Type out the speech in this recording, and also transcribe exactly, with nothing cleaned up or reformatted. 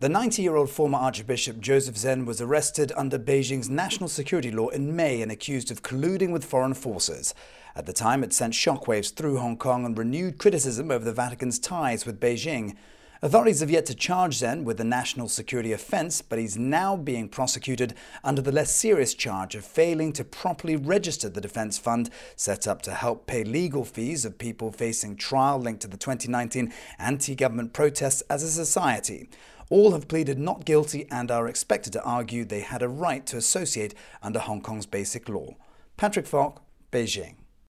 The ninety-year-old former Archbishop Joseph Zen was arrested under Beijing's national security law in May and accused of colluding with foreign forces. At the time, it sent shockwaves through Hong Kong and renewed criticism over the Vatican's ties with Beijing. Authorities have yet to charge Zen with a national security offence, but he's now being prosecuted under the less serious charge of failing to properly register the defence fund set up to help pay legal fees of people facing trial linked to the twenty nineteen anti-government protests as a society. All have pleaded not guilty and are expected to argue they had a right to associate under Hong Kong's basic law. Patrick Falk, Beijing.